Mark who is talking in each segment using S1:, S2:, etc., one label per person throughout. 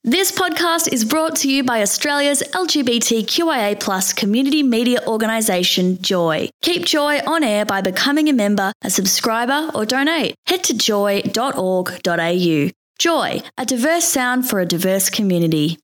S1: This podcast is brought to you by Australia's LGBTQIA+ community media organisation, Joy. Keep Joy on air by becoming a member, a subscriber or donate. Head to joy.org.au. Joy, a diverse sound for a diverse community.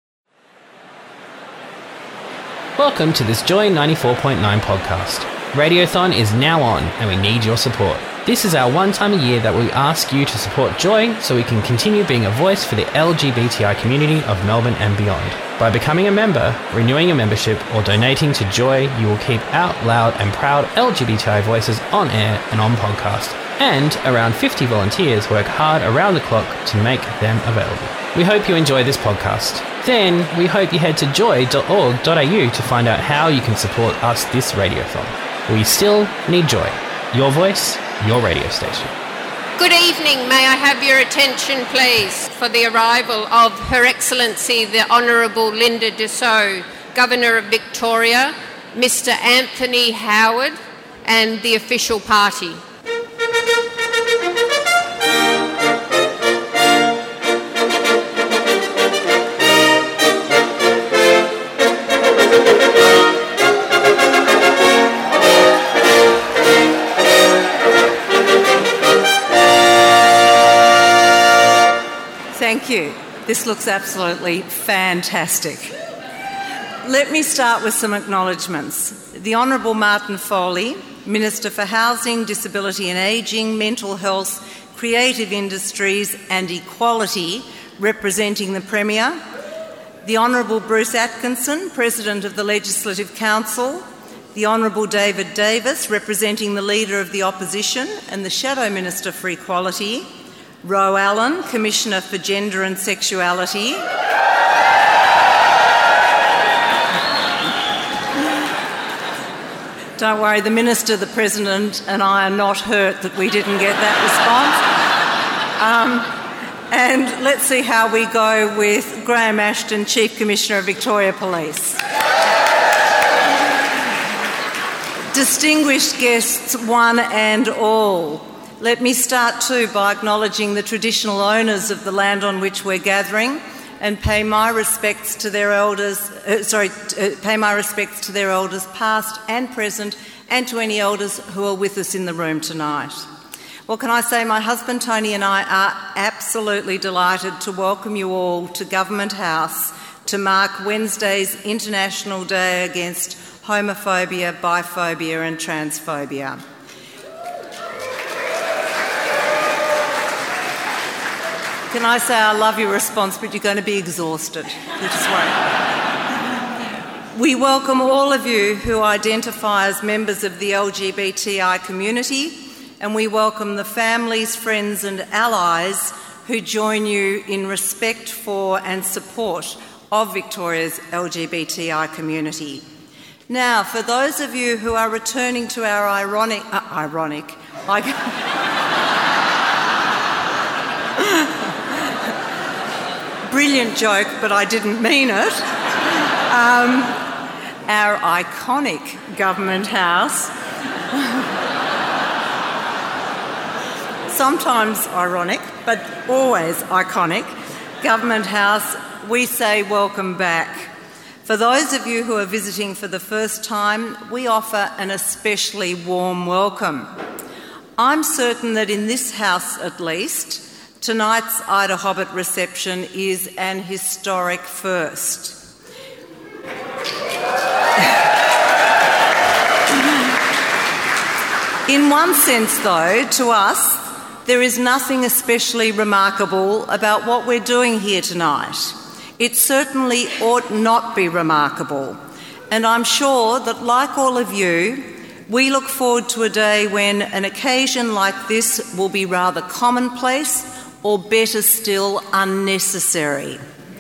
S2: Welcome to this Joy 94.9 podcast. Radiothon is now on and we need your support. This is our one time a year that we ask you to support Joy so we can continue being a voice for the LGBTI community of Melbourne and beyond. By becoming a member, renewing a membership or donating to Joy, you will keep out loud and proud LGBTI voices on air and on podcast. And around 50 volunteers work hard around the clock to make them available. We hope you enjoy this podcast. Then we hope you head to joy.org.au to find out how you can support us this radiothon. We still need Joy. Your voice, your radio station.
S3: Good evening. May I have your attention, please, for the arrival of Her Excellency the Honourable Linda Dessau, Governor of Victoria, Mr. Anthony Howard, and the official party.
S4: Thank you. This looks absolutely fantastic. Let me start with some acknowledgements. The Honourable Martin Foley, Minister for Housing, Disability and Ageing, Mental Health, Creative Industries and Equality, representing the Premier. The Honourable Bruce Atkinson, President of the Legislative Council. The Honourable David Davis, representing the Leader of the Opposition and the Shadow Minister for Equality. Ro Allen, Commissioner for Gender and Sexuality. Don't worry, the Minister, the President and I are not hurt that we didn't get that response. And let's see how we go with Graham Ashton, Chief Commissioner of Victoria Police. Distinguished guests, one and all, let me start too by acknowledging the traditional owners of the land on which we're gathering and pay my respects to their elders, past and present, and to any elders who are with us in the room tonight. Well, can I say my husband Tony and I are absolutely delighted to welcome you all to Government House to mark Wednesday's International Day Against Homophobia, Biphobia and Transphobia. Can I say I love your response, but you're going to be exhausted. Just wait. We welcome all of you who identify as members of the LGBTI community, and we welcome the families, friends and allies who join you in respect for and support of Victoria's LGBTI community. Now, for those of you who are returning to our brilliant joke, but I didn't mean it. Our iconic Government House. Sometimes ironic, but always iconic. Government House, we say welcome back. For those of you who are visiting for the first time, we offer an especially warm welcome. I'm certain that in this house at least, tonight's Ida Hobbit reception is an historic first. In one sense, though, to us, there is nothing especially remarkable about what we're doing here tonight. It certainly ought not be remarkable. And I'm sure that, like all of you, we look forward to a day when an occasion like this will be rather commonplace, or better still, unnecessary.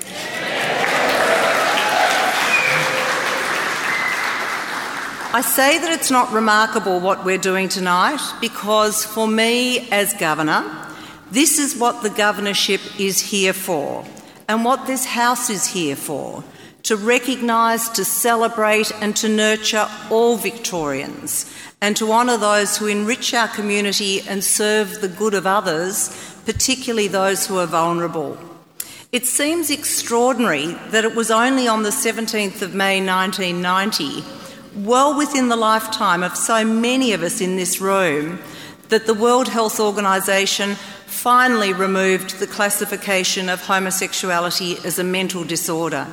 S4: I say that it's not remarkable what we're doing tonight because for me as Governor, this is what the governorship is here for and what this House is here for, to recognise, to celebrate and to nurture all Victorians and to honour those who enrich our community and serve the good of others, particularly those who are vulnerable. It seems extraordinary that it was only on the 17th of May 1990, well within the lifetime of so many of us in this room, that the World Health Organization finally removed the classification of homosexuality as a mental disorder.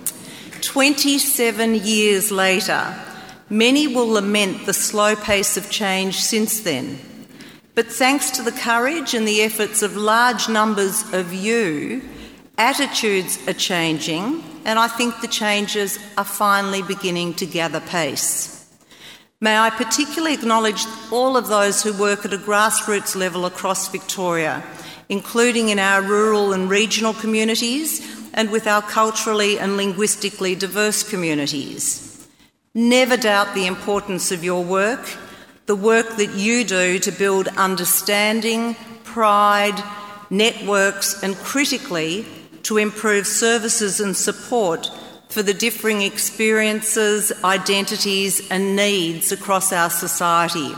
S4: 27 years later, many will lament the slow pace of change since then. But thanks to the courage and the efforts of large numbers of you, attitudes are changing, and I think the changes are finally beginning to gather pace. May I particularly acknowledge all of those who work at a grassroots level across Victoria, including in our rural and regional communities and with our culturally and linguistically diverse communities. Never doubt the importance of your work, the work that you do to build understanding, pride, networks, and critically, to improve services and support for the differing experiences, identities, and needs across our society.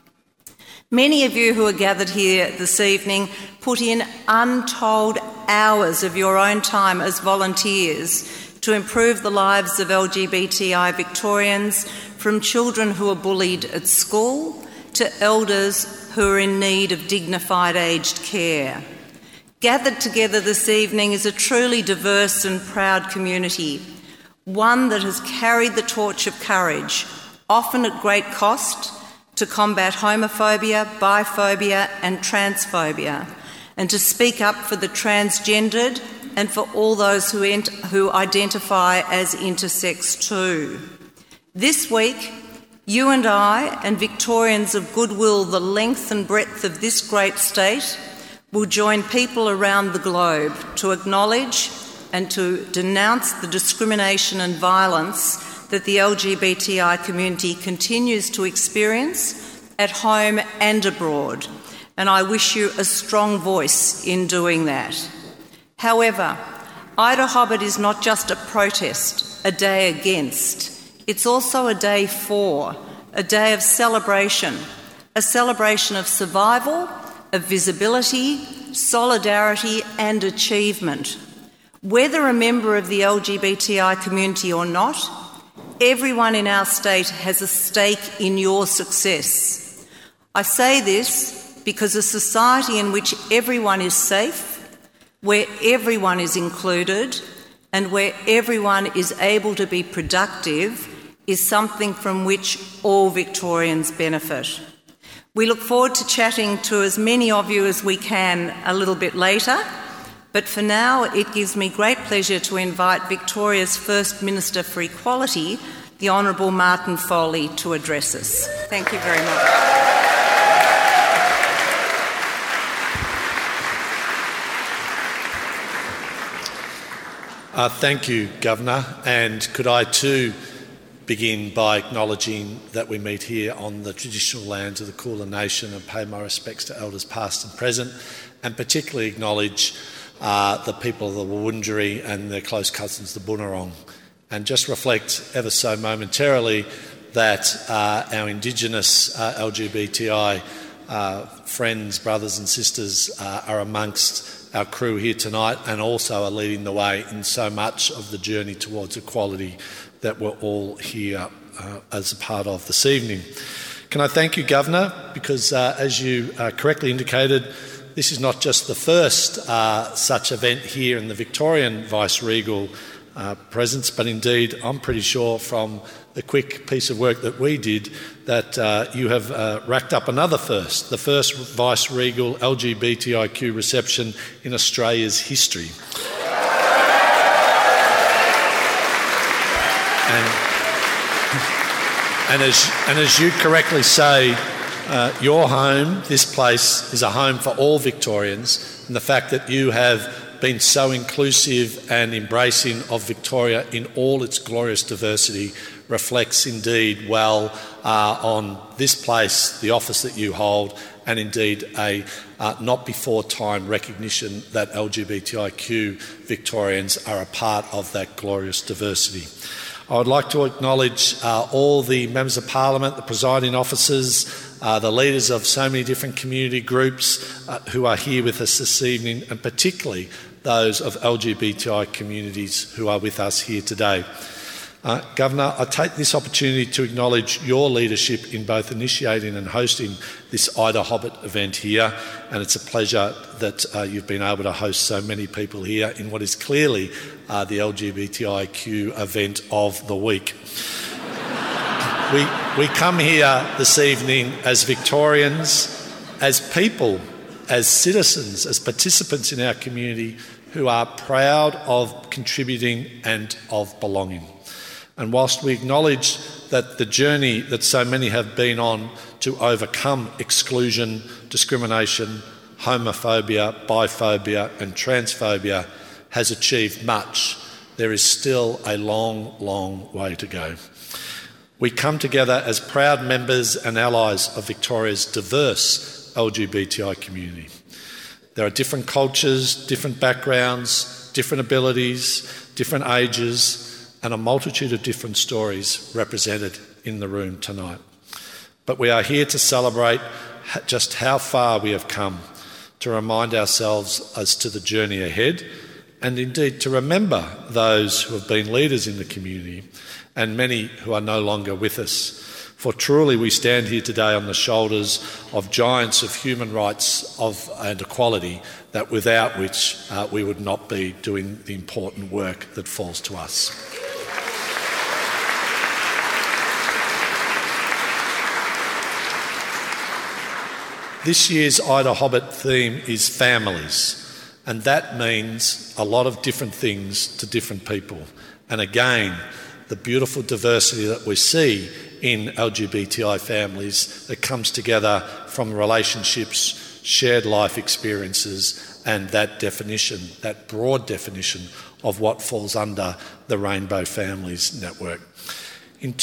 S4: Many of you who are gathered here this evening put in untold hours of your own time as volunteers to improve the lives of LGBTI Victorians, from children who are bullied at school to elders who are in need of dignified aged care. Gathered together this evening is a truly diverse and proud community, one that has carried the torch of courage, often at great cost, to combat homophobia, biphobia and transphobia, and to speak up for the transgendered and for all those who identify as intersex too. This week, you and I and Victorians of goodwill the length and breadth of this great state will join people around the globe to acknowledge and to denounce the discrimination and violence that the LGBTI community continues to experience at home and abroad. And I wish you a strong voice in doing that. However, Ida Hobbit is not just a protest, a day against. It's also a day for, a day of celebration, a celebration of survival, of visibility, solidarity and achievement. Whether a member of the LGBTI community or not, everyone in our state has a stake in your success. I say this because a society in which everyone is safe, where everyone is included, and where everyone is able to be productive is something from which all Victorians benefit. We look forward to chatting to as many of you as we can a little bit later, but for now it gives me great pleasure to invite Victoria's First Minister for Equality, the Honourable Martin Foley, to address us. Thank you very much.
S5: Thank you, Governor, and could I too begin by acknowledging that we meet here on the traditional lands of the Kulin Nation and pay my respects to elders past and present, and particularly acknowledge the people of the Wurundjeri and their close cousins, the Bunurong, and just reflect ever so momentarily that our Indigenous LGBTI friends, brothers and sisters are amongst our crew here tonight and also are leading the way in so much of the journey towards equality that we're all here as a part of this evening. Can I thank you, Governor, because as you correctly indicated, this is not just the first such event here in the Victorian Vice-Regal presence, but indeed I'm pretty sure from the quick piece of work that we did that you have racked up another first, the first Vice-Regal LGBTIQ reception in Australia's history. And as you correctly say, your home, this place, is a home for all Victorians, and the fact that you have been so inclusive and embracing of Victoria in all its glorious diversity reflects indeed well on this place, the office that you hold, and indeed a not before time recognition that LGBTIQ Victorians are a part of that glorious diversity. I would like to acknowledge all the members of Parliament, the presiding officers, the leaders of so many different community groups who are here with us this evening, and particularly those of LGBTI communities who are with us here today. Governor, I take this opportunity to acknowledge your leadership in both initiating and hosting this Ida Hobbit event here, and it's a pleasure that you've been able to host so many people here in what is clearly the LGBTIQ event of the week. We come here this evening as Victorians, as people, as citizens, as participants in our community who are proud of contributing and of belonging. And whilst we acknowledge that the journey that so many have been on to overcome exclusion, discrimination, homophobia, biphobia and transphobia has achieved much, there is still a long, long way to go. We come together as proud members and allies of Victoria's diverse LGBTI community. There are different cultures, different backgrounds, different abilities, different ages, and a multitude of different stories represented in the room tonight. But we are here to celebrate just how far we have come, to remind ourselves as to the journey ahead, and indeed to remember those who have been leaders in the community and many who are no longer with us. For truly we stand here today on the shoulders of giants of human rights and equality, that without which we would not be doing the important work that falls to us. This year's Ida Hobbit theme is families, and that means a lot of different things to different people. And again, the beautiful diversity that we see in LGBTI families that comes together from relationships, shared life experiences, and that definition, that broad definition of what falls under the Rainbow Families Network. In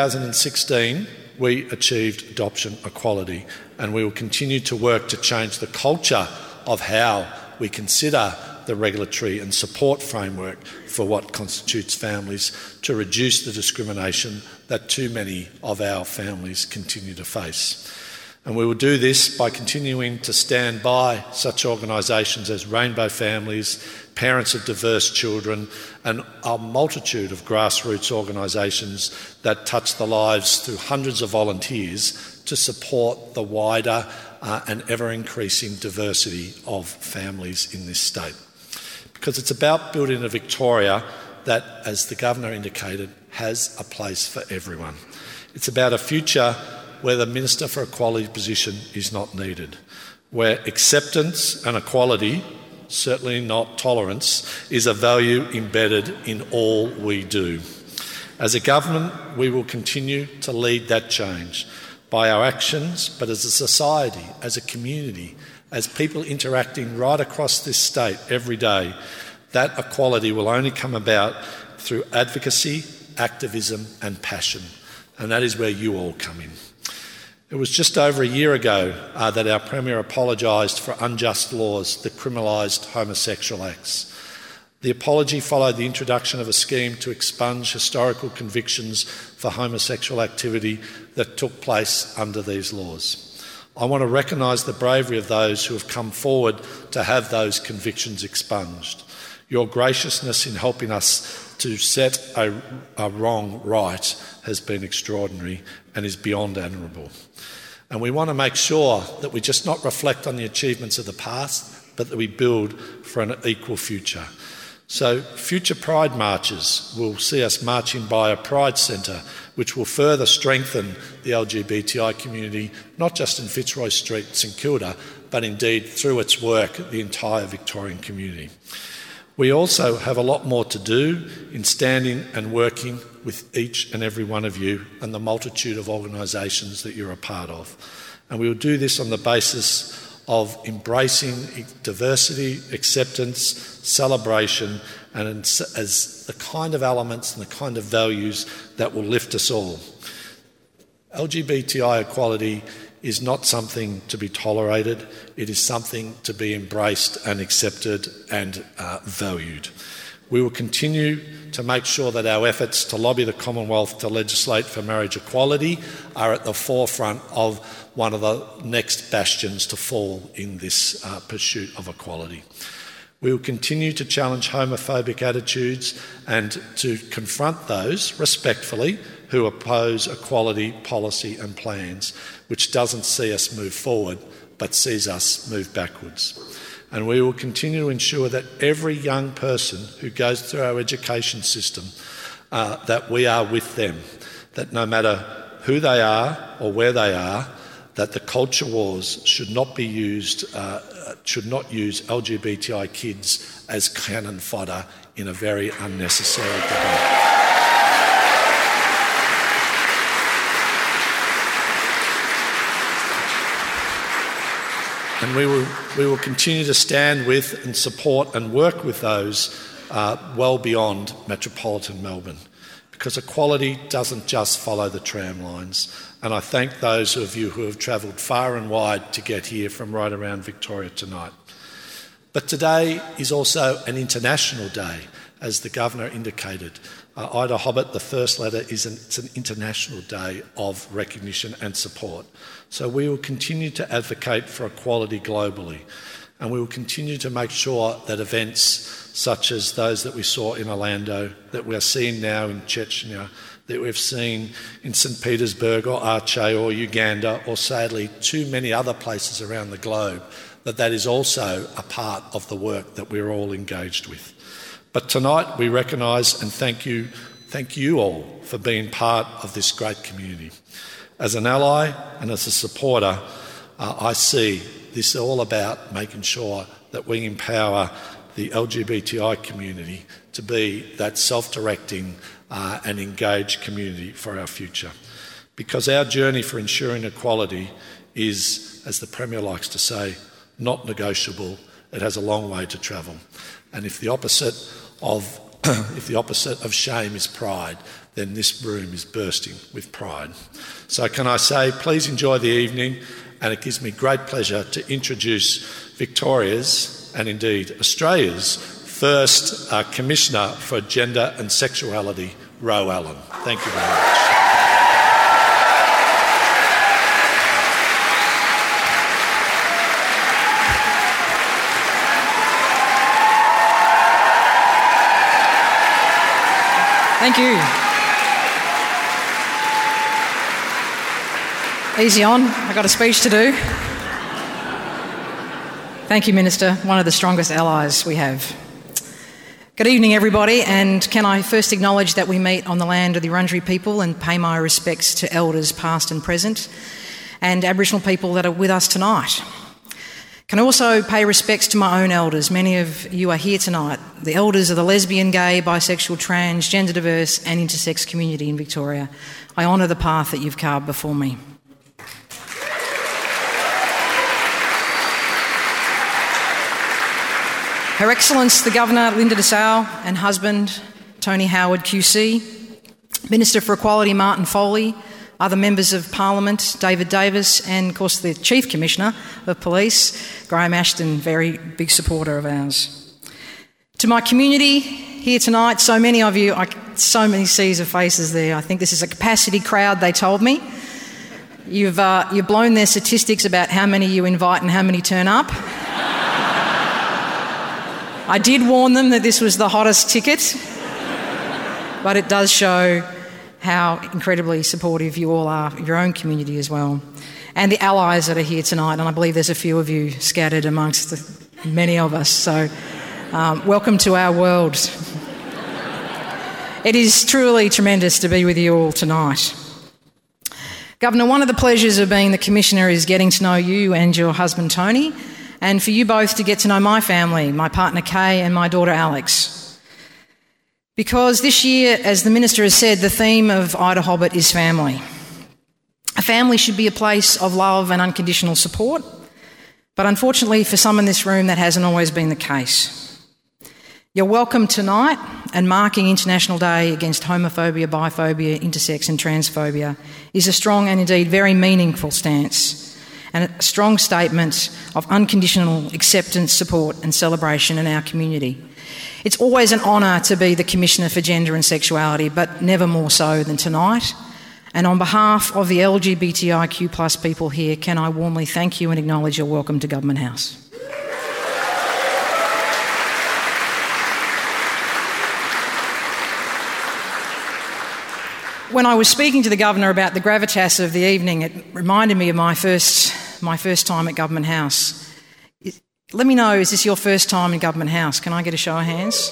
S5: 2016, we achieved adoption equality, and we will continue to work to change the culture of how we consider the regulatory and support framework for what constitutes families, to reduce the discrimination that too many of our families continue to face. And we will do this by continuing to stand by such organisations as Rainbow Families, Parents of Diverse Children, and a multitude of grassroots organisations that touch the lives through hundreds of volunteers to support the wider and ever-increasing diversity of families in this state. Because it's about building a Victoria that, as the Governor indicated, has a place for everyone. It's about a future where the Minister for Equality position is not needed, where acceptance and equality, certainly not tolerance, is a value embedded in all we do. As a government, we will continue to lead that change by our actions, but as a society, as a community, as people interacting right across this state every day. That equality will only come about through advocacy, activism and passion, and that is where you all come in. It was just over a year ago that our Premier apologised for unjust laws that criminalised homosexual acts. The apology followed the introduction of a scheme to expunge historical convictions for homosexual activity that took place under these laws. I want to recognise the bravery of those who have come forward to have those convictions expunged. Your graciousness in helping us to set a wrong right has been extraordinary and is beyond admirable. And we want to make sure that we just not reflect on the achievements of the past, but that we build for an equal future. So future Pride marches will see us marching by a Pride Centre, which will further strengthen the LGBTI community, not just in Fitzroy Street, St Kilda, but indeed through its work, the entire Victorian community. We also have a lot more to do in standing and working with each and every one of you and the multitude of organisations that you're a part of. And we will do this on the basis of embracing diversity, acceptance, celebration, and as the kind of elements and the kind of values that will lift us all. LGBTI equality is not something to be tolerated, it is something to be embraced and accepted and valued. We will continue to make sure that our efforts to lobby the Commonwealth to legislate for marriage equality are at the forefront of one of the next bastions to fall in this pursuit of equality. We will continue to challenge homophobic attitudes and to confront those, respectfully, who oppose equality policy and plans, which doesn't see us move forward but sees us move backwards. And we will continue to ensure that every young person who goes through our education system, that we are with them, that no matter who they are or where they are, that the culture wars should not use LGBTI kids as cannon fodder in a very unnecessary debate. And we will continue to stand with and support and work with those well beyond metropolitan Melbourne, because equality doesn't just follow the tram lines. And I thank those of you who have travelled far and wide to get here from right around Victoria tonight. But today is also an international day, as the Governor indicated. Ida Hobbit, the First Letter, it's an international day of recognition and support. So we will continue to advocate for equality globally, and we will continue to make sure that events such as those that we saw in Orlando, that we are seeing now in Chechnya, that we've seen in St Petersburg or Aceh or Uganda, or sadly too many other places around the globe, that is also a part of the work that we're all engaged with. But tonight we recognise and thank you all for being part of this great community. As an ally and as a supporter, I see this all about making sure that we empower the LGBTI community to be that self-directing and engaged community for our future. Because our journey for ensuring equality is, as the Premier likes to say, not negotiable. It has a long way to travel. And if the opposite of shame is pride, then this room is bursting with pride. So can I say, please enjoy the evening, and it gives me great pleasure to introduce Victoria's, and indeed Australia's, first Commissioner for Gender and Sexuality, Ro Allen. Thank you very much.
S6: Thank you. Easy on, I've got a speech to do. Thank you, Minister, one of the strongest allies we have. Good evening, everybody, and can I first acknowledge that we meet on the land of the Wurundjeri people and pay my respects to elders past and present and Aboriginal people that are with us tonight. Can I also pay respects to my own elders? Many of you are here tonight, the elders of the lesbian, gay, bisexual, trans, gender diverse and intersex community in Victoria. I honour the path that you've carved before me. Her Excellence the Governor, Linda Dessau, and husband, Tony Howard QC, Minister for Equality, Martin Foley, other members of Parliament, David Davis, and of course the Chief Commissioner of Police, Graham Ashton, very big supporter of ours. To my community here tonight, so many of you, so many seas of faces there. I think this is a capacity crowd, they told me. You've blown their statistics about how many you invite and how many turn up. I did warn them that this was the hottest ticket, but it does show how incredibly supportive you all are of your own community as well, and the allies that are here tonight, and I believe there's a few of you scattered amongst many of us, so welcome to our world. It is truly tremendous to be with you all tonight. Governor, one of the pleasures of being the Commissioner is getting to know you and your husband Tony, and for you both to get to know my family, my partner Kay and my daughter Alex. Because this year, as the Minister has said, the theme of Ida Hobbit is family. A family should be a place of love and unconditional support, but unfortunately for some in this room that hasn't always been the case. You're welcome tonight, and marking International Day against homophobia, biphobia, intersex and transphobia is a strong and indeed very meaningful stance, and a strong statement of unconditional acceptance, support and celebration in our community. It's always an honour to be the Commissioner for Gender and Sexuality, but never more so than tonight. And on behalf of the LGBTIQ+ people here, can I warmly thank you and acknowledge your welcome to Government House. when I was speaking to the Governor about the gravitas of the evening, it reminded me of my first time at Government House. Let me know, is this your first time in Government House? Can I get a show of hands?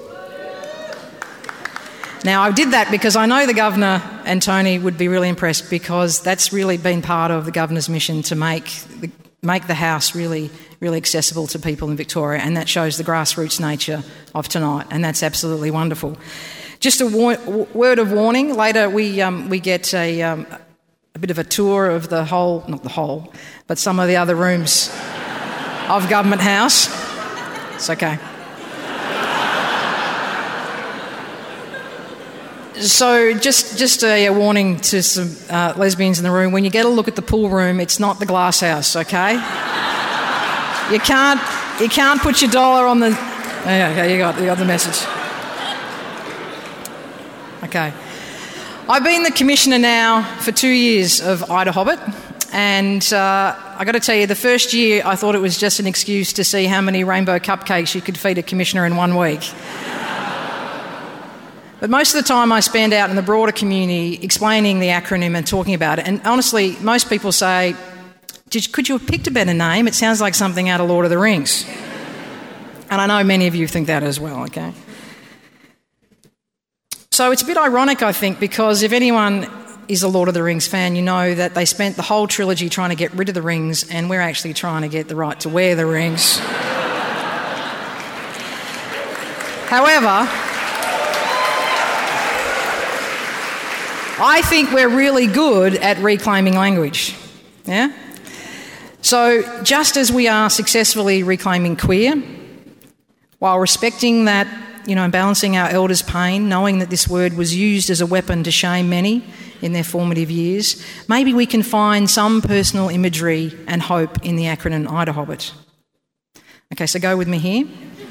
S6: Now, I did that because I know the Governor and Tony would be really impressed, because that's really been part of the Governor's mission to make the House really, really accessible to people in Victoria, and that shows the grassroots nature of tonight, and that's absolutely wonderful. Just a word of warning, later we get a bit of a tour of the whole, not the whole, but some of the other rooms of Government House. It's okay. So just a warning to some lesbians in the room, when you get a look at the pool room, it's not the glass house, okay? You can't put your dollar on the... Okay, you got the message. Okay. I've been the Commissioner now for 2 years of Ida Hobbit, and I got to tell you, the first year I thought it was just an excuse to see how many rainbow cupcakes you could feed a Commissioner in 1 week. But most of the time I spend out in the broader community explaining the acronym and talking about it, and honestly, most people say, could you have picked a better name? It sounds like something out of Lord of the Rings. And I know many of you think that as well, okay? So it's a bit ironic, I think, because if anyone is a Lord of the Rings fan, you know that they spent the whole trilogy trying to get rid of the rings, and we're actually trying to get the right to wear the rings. However, I think we're really good at reclaiming language, yeah? So just as we are successfully reclaiming queer, while respecting that, and balancing our elders' pain, knowing that this word was used as a weapon to shame many in their formative years, maybe we can find some personal imagery and hope in the acronym Ida Hobbit. Okay, so go with me here.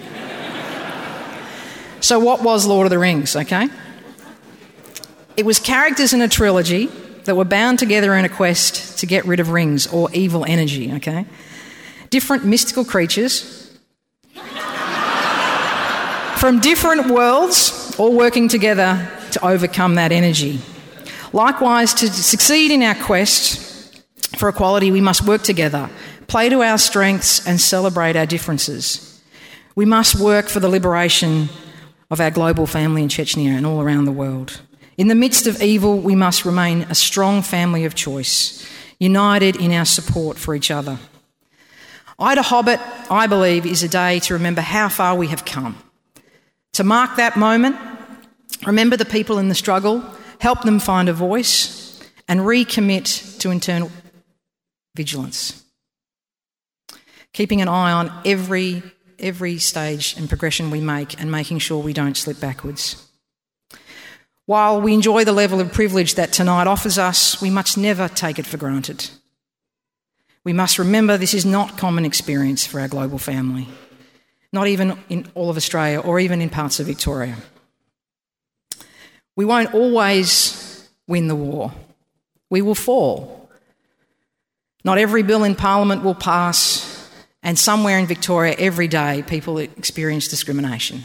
S6: So what was Lord of the Rings, okay? It was characters in a trilogy that were bound together in a quest to get rid of rings, or evil energy, okay? Different mystical creatures from different worlds, all working together to overcome that energy. Likewise, to succeed in our quest for equality, we must work together, play to our strengths and celebrate our differences. We must work for the liberation of our global family in Chechnya and all around the world. In the midst of evil, we must remain a strong family of choice, united in our support for each other. Ida Hobbit, I believe, is a day to remember how far we have come. To mark that moment, remember the people in the struggle, help them find a voice, and recommit to internal vigilance. Keeping an eye on every stage and progression we make, and making sure we don't slip backwards. While we enjoy the level of privilege that tonight offers us, we must never take it for granted. We must remember this is not common experience for our global family, not even in all of Australia or even in parts of Victoria. We won't always win the war. We will fall. Not every bill in Parliament will pass, and somewhere in Victoria every day people experience discrimination.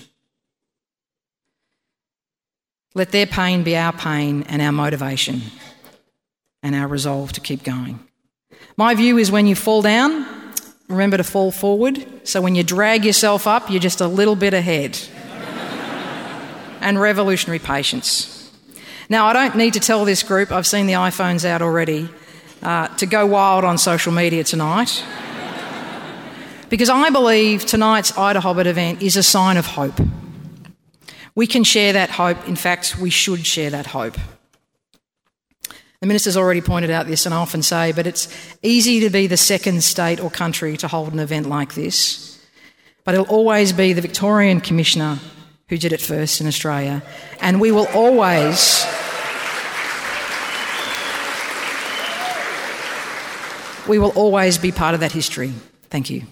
S6: Let their pain be our pain and our motivation and our resolve to keep going. My view is when you fall down, remember to fall forward, so when you drag yourself up, you're just a little bit ahead. And revolutionary patience. Now, I don't need to tell this group, I've seen the iPhones out already, to go wild on social media tonight, because I believe tonight's Ida Hobbit event is a sign of hope. We can share that hope. In fact, we should share that hope. The Minister's already pointed out this, and I often say, but it's easy to be the second state or country to hold an event like this. But it'll always be the Victorian Commissioner who did it first in Australia, and we will always be part of that history. Thank you.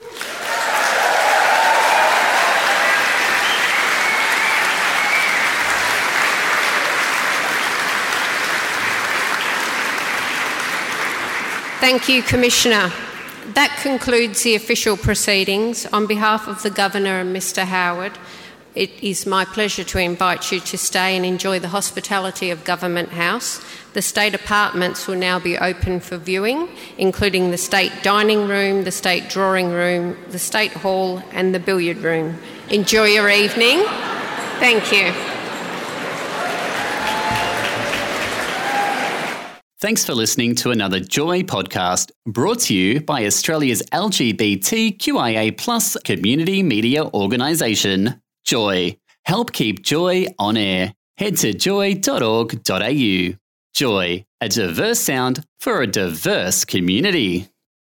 S3: Thank you, Commissioner. That concludes the official proceedings. On behalf of the Governor and Mr Howard, it is my pleasure to invite you to stay and enjoy the hospitality of Government House. The state apartments will now be open for viewing, including the state dining room, the state drawing room, the state hall and the billiard room. Enjoy your evening. Thank you.
S7: Thanks for listening to another Joy podcast brought to you by Australia's LGBTQIA+ community media organisation, Joy. Help keep Joy on air. Head to joy.org.au. Joy, a diverse sound for a diverse community.